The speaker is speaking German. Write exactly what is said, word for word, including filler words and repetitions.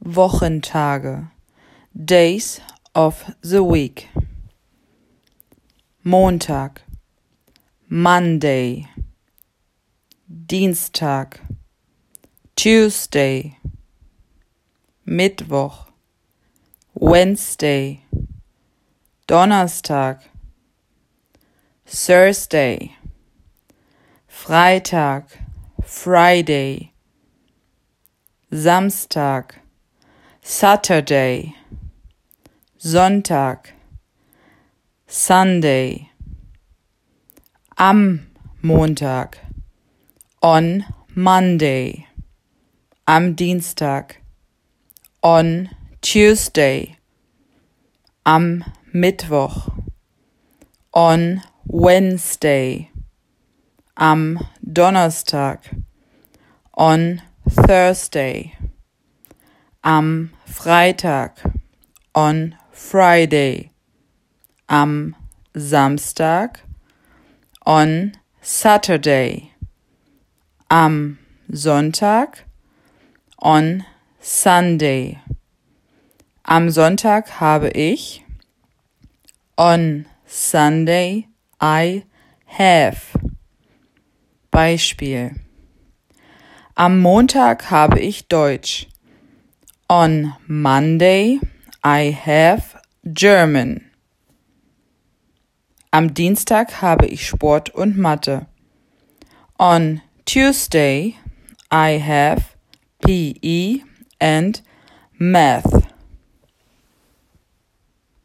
Wochentage, days of the week. Montag, Monday. Dienstag, Tuesday. Mittwoch, Wednesday. Donnerstag, Thursday. Freitag, Friday. Samstag, Saturday. Sonntag, Sunday. Am Montag, on Monday. Am Dienstag, on Tuesday. Am Mittwoch, on Wednesday. Am Donnerstag, on Thursday. Am Freitag, on Friday. Am Samstag, on Saturday. Am Sonntag, on Sunday. Am Sonntag habe ich. On Sunday I have. Beispiel. Am Montag habe ich Deutsch. On Monday I have German. Am Dienstag habe ich Sport und Mathe. On Tuesday I have P E and Math.